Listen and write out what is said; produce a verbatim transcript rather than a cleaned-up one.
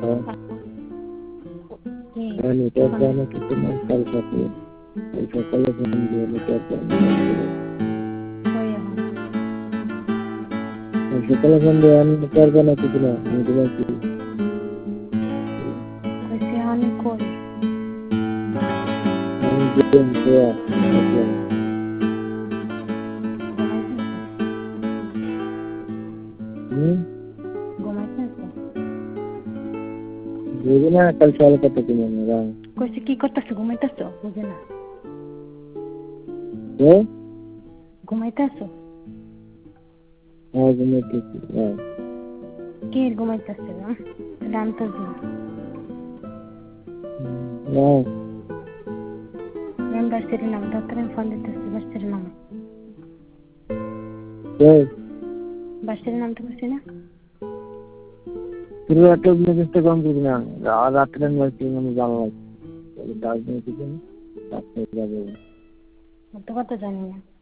network জানা কিছু না কাল রাতে এই সকালে ফোন দিয়ে নেটওয়ার্ক সকালে ফোন দিয়ে নেটওয়ার্ক জানা কিছু না আমি বলছি कैसे आने कॉल আমি গেম খেয়া হুম বুঝি না কাল সকালে কত দিন না कैसे की করতেছ ঘুমাইতেছ বুঝে না এ ঘুমাইতেছ হ্যাঁ ঘুমাইতেছি হ্যাঁ কে ঘুমাইতেছ না জানতো না নাম্বার সেটা নাম ডাক্তার ফোন দিতেছে বাচ্চার নাম এ বাচ্চার নাম তো বলছি না পুরো একটা মেসেজটা কম করি না রাত্রে আমি আমি জানলাম ডাক দিয়ে কিছু রাত্রে যাবো তো কত জানি না